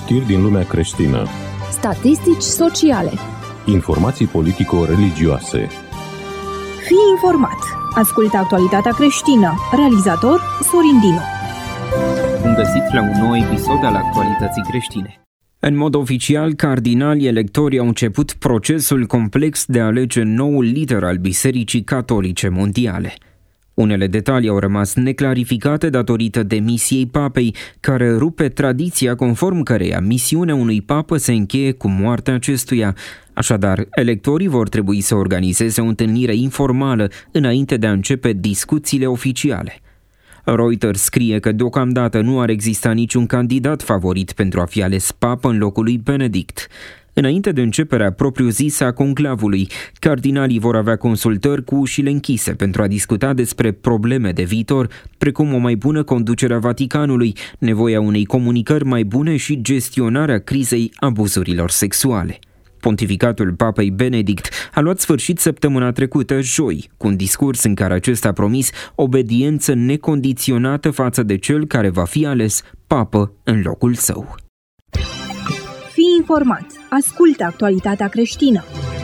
Știri din lumea creștină. Statistici sociale. Informații politico-religioase. Fii informat. Ascultă actualitatea creștină. Realizator Sorin Dinu. Bun găsit la un nou episod al actualității creștine. În mod oficial, cardinalii electori au început procesul complex de a alege noul lider al Bisericii Catolice Mondiale. Unele detalii au rămas neclarificate datorită demisiei papei, care rupe tradiția conform căreia misiunea unui papă se încheie cu moartea acestuia. Așadar, electorii vor trebui să organizeze o întâlnire informală înainte de a începe discuțiile oficiale. Reuters scrie că deocamdată nu ar exista niciun candidat favorit pentru a fi ales papă în locul lui Benedict. Înainte de începerea propriu-zisă a conclavului, cardinalii vor avea consultări cu ușile închise pentru a discuta despre probleme de viitor, precum o mai bună conducere a Vaticanului, nevoia unei comunicări mai bune și gestionarea crizei abuzurilor sexuale. Pontificatul papei Benedict a luat sfârșit săptămâna trecută, joi, cu un discurs în care acesta a promis obediență necondiționată față de cel care va fi ales papă în locul său. Fii informat. Ascultă actualitatea creștină.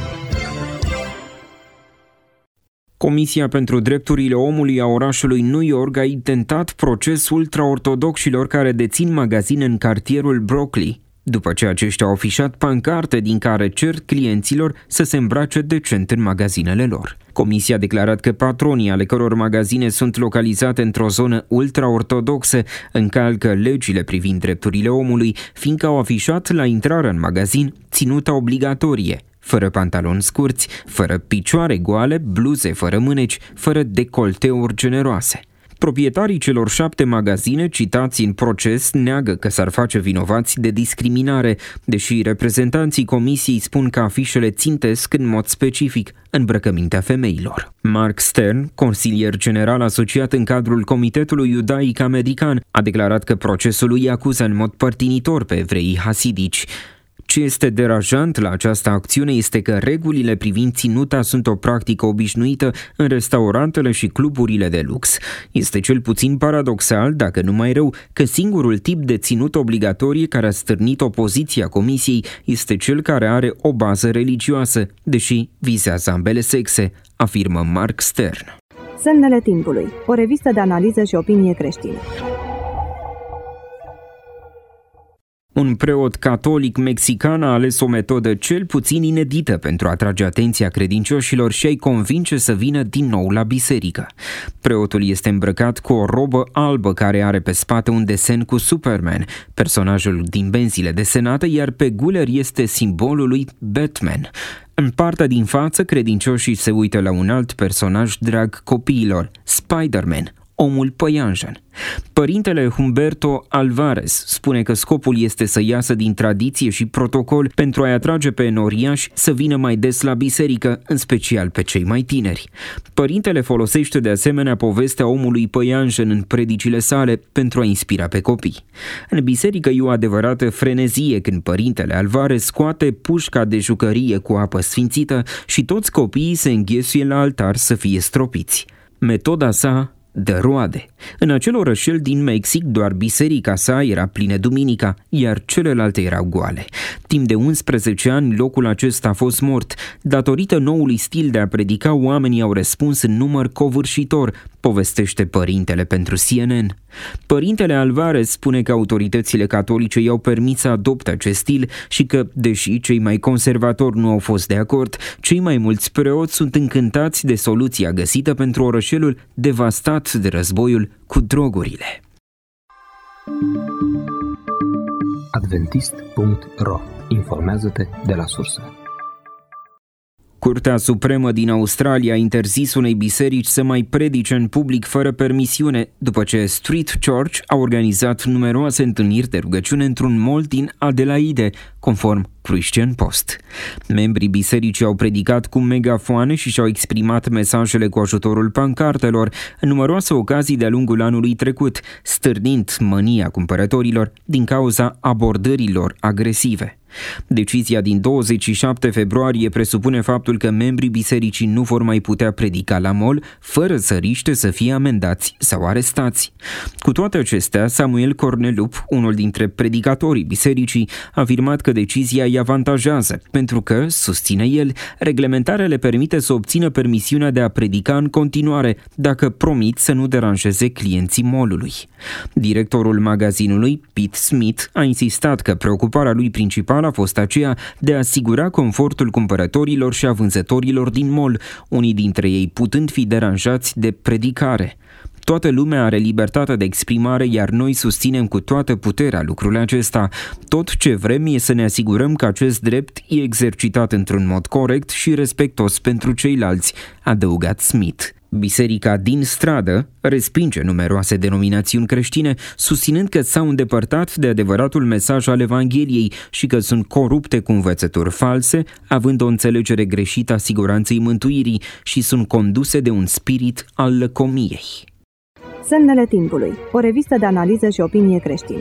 Comisia pentru Drepturile Omului a orașului New York a intentat procesul ultraortodoxilor care dețin magazine în cartierul Brooklyn, după ce aceștia au afișat pancarte din care cer clienților să se îmbrace decent în magazinele lor. Comisia a declarat că patronii ale căror magazine sunt localizate într-o zonă ultraortodoxă încalcă legile privind drepturile omului, fiindcă au afișat la intrarea în magazin ținuta obligatorie, fără pantaloni scurți, fără picioare goale, bluze fără mâneci, fără decolteuri generoase. Proprietarii celor 7 magazine citați în proces neagă că s-ar face vinovați de discriminare, deși reprezentanții comisiei spun că afișele țintesc în mod specific îmbrăcămintea femeilor. Mark Stern, consilier general asociat în cadrul Comitetului Iudaic American, a declarat că procesul îi acuză în mod părtinitor pe evreii hasidici. Ce este deranjant la această acțiune este că regulile privind ținuta sunt o practică obișnuită în restaurantele și cluburile de lux. Este cel puțin paradoxal, dacă nu mai rău, că singurul tip de ținut obligatorie care a stârnit opoziția comisiei este cel care are o bază religioasă, deși vizează ambele sexe, afirmă Mark Stern. Semnele timpului, o revistă de analiză și opinie creștină. Un preot catolic mexican a ales o metodă cel puțin inedită pentru a atrage atenția credincioșilor și a-i convinge să vină din nou la biserică. Preotul este îmbrăcat cu o robă albă care are pe spate un desen cu Superman, personajul din benzile desenate, iar pe guler este simbolul lui Batman. În partea din față, credincioșii se uită la un alt personaj drag copiilor, Spider-Man, omul păianjen. Părintele Humberto Alvarez spune că scopul este să iasă din tradiție și protocol pentru a-i atrage pe enoriași să vină mai des la biserică, în special pe cei mai tineri. Părintele folosește de asemenea povestea omului păianjen în predicile sale pentru a inspira pe copii. În biserică e o adevărată frenezie când părintele Alvarez scoate pușca de jucărie cu apă sfințită și toți copiii se înghesuie la altar să fie stropiți. Metoda sa dă roade. În acel orășel din Mexic, doar biserica sa era plină duminica, iar celelalte erau goale. Timp de 11 ani, locul acesta a fost mort. Datorită noului stil de a predica, oamenii au răspuns în număr covârșitor, povestește părintele pentru CNN. Părintele Alvarez spune că autoritățile catolice i-au permis să adopte acest stil și că, deși cei mai conservatori nu au fost de acord, cei mai mulți preoți sunt încântați de soluția găsită pentru orășelul devastat de războiul cu drogurile. Adventist.ro. Informează-te de la sursă. Curtea Supremă din Australia a interzis unei biserici să mai predice în public fără permisiune, după ce Street Church a organizat numeroase întâlniri de rugăciune într-un mall din Adelaide, conform Christian Post. Membrii bisericii au predicat cu megafoane și și-au exprimat mesajele cu ajutorul pancartelor în numeroase ocazii de-a lungul anului trecut, stârnind mânia cumpărătorilor din cauza abordărilor agresive. Decizia din 27 februarie presupune faptul că membrii bisericii nu vor mai putea predica la mall fără să riște să fie amendați sau arestați. Cu toate acestea, Samuel Cornelup, unul dintre predicatorii bisericii, a afirmat că decizia îi avantajează, pentru că, susține el, reglementarea le permite să obțină permisiunea de a predica în continuare, dacă promit să nu deranjeze clienții mall-ului. Directorul magazinului, Pete Smith, a insistat că preocuparea lui principală a fost aceea de a asigura confortul cumpărătorilor și a vânzătorilor din mall, unii dintre ei putând fi deranjați de predicare. Toată lumea are libertatea de exprimare, iar noi susținem cu toată puterea lucrul acesta. Tot ce vrem e să ne asigurăm că acest drept e exercitat într-un mod corect și respectos pentru ceilalți, a adăugat Smith. Biserica din stradă respinge numeroase denominațiuni creștine, susținând că s-au îndepărtat de adevăratul mesaj al Evangheliei și că sunt corupte cu învățături false, având o înțelegere greșită a siguranței mântuirii și sunt conduse de un spirit al lăcomiei. Semnele timpului, o revistă de analiză și opinie creștină.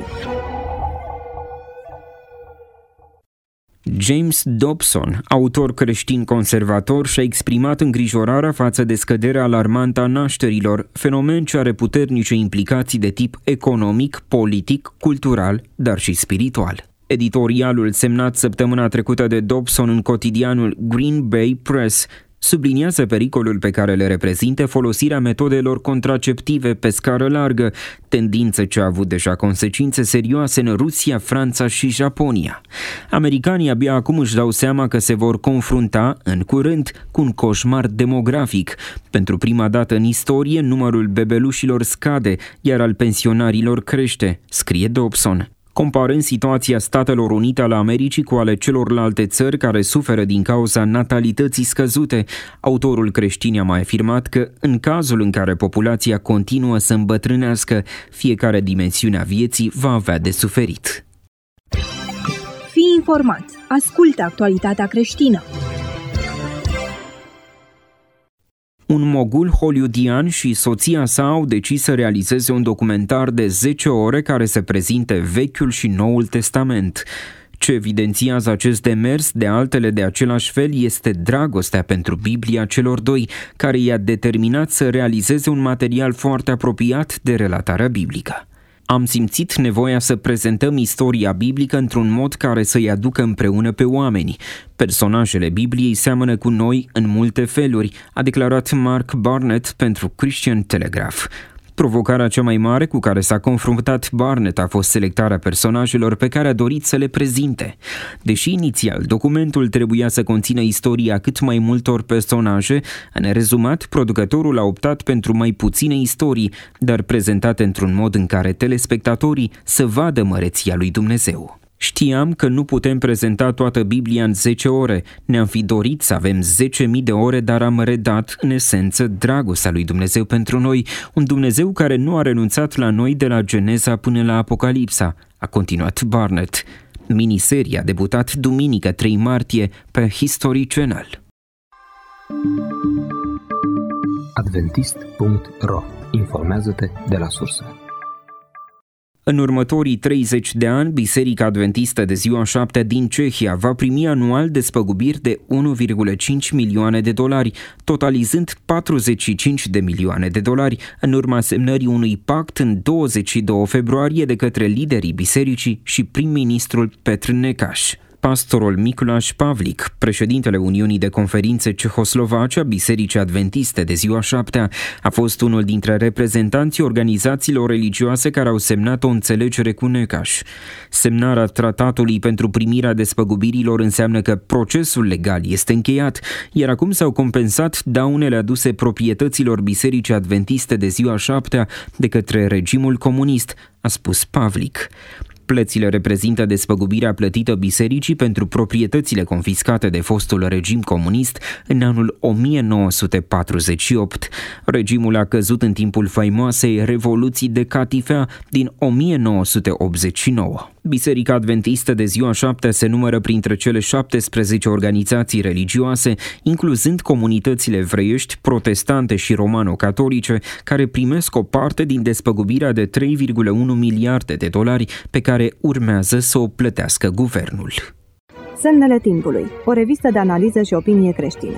James Dobson, autor creștin conservator, și-a exprimat îngrijorarea față de scăderea alarmantă a nașterilor, fenomen ce are puternice implicații de tip economic, politic, cultural, dar și spiritual. Editorialul semnat săptămâna trecută de Dobson în cotidianul Green Bay Press subliniază pericolul pe care le reprezintă folosirea metodelor contraceptive pe scară largă, tendință ce a avut deja consecințe serioase în Rusia, Franța și Japonia. Americanii abia acum își dau seama că se vor confrunta, în curând, cu un coșmar demografic. Pentru prima dată în istorie, numărul bebelușilor scade, iar al pensionarilor crește, scrie Dobson. Comparând situația Statelor Unite ale Americii cu ale celorlalte țări care suferă din cauza natalității scăzute, autorul creștin a mai afirmat că, în cazul în care populația continuă să îmbătrânească, fiecare dimensiune a vieții va avea de suferit. Fii informat. Ascultă actualitatea creștină. Un mogul hollywoodian și soția sa au decis să realizeze un documentar de 10 ore care să prezinte Vechiul și Noul Testament. Ce evidențiază acest demers, de altele de același fel, este dragostea pentru Biblia celor doi, care i-a determinat să realizeze un material foarte apropiat de relatarea biblică. Am simțit nevoia să prezentăm istoria biblică într-un mod care să-i aducă împreună pe oameni. Personajele Bibliei seamănă cu noi în multe feluri, a declarat Mark Barnett pentru Christian Telegraph. Provocarea cea mai mare cu care s-a confruntat Barnett a fost selectarea personajelor pe care a dorit să le prezinte. Deși inițial documentul trebuia să conțină istoria cât mai multor personaje, în rezumat, producătorul a optat pentru mai puține istorii, dar prezentate într-un mod în care telespectatorii să vadă măreția lui Dumnezeu. Știam că nu putem prezenta toată Biblia în 10 ore. Ne-am fi dorit să avem 10.000 de ore, dar am redat, în esență, dragostea lui Dumnezeu pentru noi, un Dumnezeu care nu a renunțat la noi de la Geneza până la Apocalipsa, a continuat Barnett. Miniseria a debutat duminică 3 martie pe History Channel. Adventist.ro. Informează-te de la sursă. În următorii 30 de ani, Biserica Adventistă de Ziua 7 din Cehia va primi anual despăgubiri de 1,5 milioane de dolari, totalizând 45 de milioane de dolari, în urma semnării unui pact în 22 februarie de către liderii bisericii și prim-ministrul Petr Nečas. Pastorul Mikuláš Pavlík, președintele Uniunii de Conferințe Cehoslovace a Bisericii Adventiste de Ziua 7, a fost unul dintre reprezentanții organizațiilor religioase care au semnat o înțelegere cu Nečas. Semnarea tratatului pentru primirea despăgubirilor înseamnă că procesul legal este încheiat, iar acum s-au compensat daunele aduse proprietăților Bisericii Adventiste de Ziua 7 de către regimul comunist, a spus Pavlík. Plățile reprezintă despăgubirea plătită bisericii pentru proprietățile confiscate de fostul regim comunist în anul 1948. Regimul a căzut în timpul faimoasei Revoluții de Catifea din 1989. Biserica Adventistă de Ziua 7 se numără printre cele 17 organizații religioase, incluzând comunitățile evreiești, protestante și romano-catolice, care primesc o parte din despăgubirea de 3,1 miliarde de dolari pe care urmează să o plătească guvernul. Semnele timpului, o revistă de analiză și opinie creștină.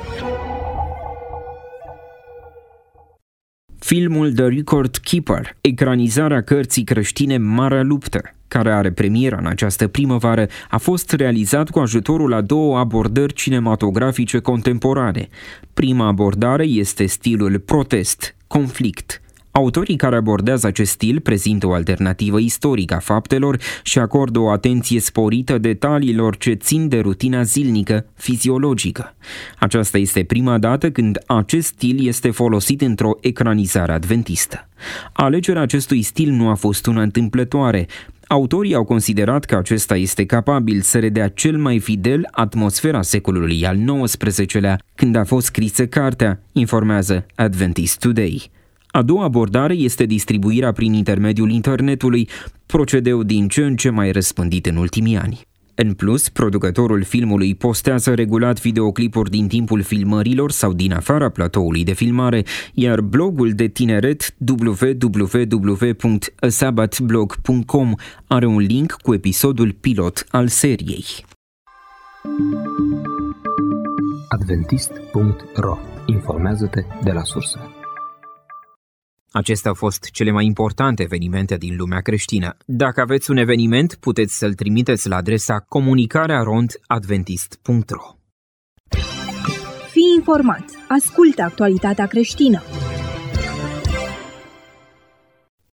Filmul The Record Keeper, ecranizarea cărții creștine Marea Luptă, care are premiera în această primăvară, a fost realizat cu ajutorul a două abordări cinematografice contemporane. Prima abordare este stilul protest, conflict. Autorii care abordează acest stil prezintă o alternativă istorică a faptelor și acordă o atenție sporită detaliilor ce țin de rutina zilnică, fiziologică. Aceasta este prima dată când acest stil este folosit într-o ecranizare adventistă. Alegerea acestui stil nu a fost una întâmplătoare. Autorii au considerat că acesta este capabil să redea cel mai fidel atmosfera secolului al XIX-lea, când a fost scrisă cartea, informează Adventist Today. A doua abordare este distribuirea prin intermediul internetului, procedeu din ce în ce mai răspândit în ultimii ani. În plus, producătorul filmului postează regulat videoclipuri din timpul filmărilor sau din afara platoului de filmare, iar blogul de tineret www.asabbathblog.com are un link cu episodul pilot al seriei. Adventist.ro. Informează-te de la sursă. Acestea au fost cele mai importante evenimente din lumea creștină. Dacă aveți un eveniment, puteți să-l trimiteți la adresa comunicarea@adventist.ro. Fii informat. Ascultă actualitatea creștină.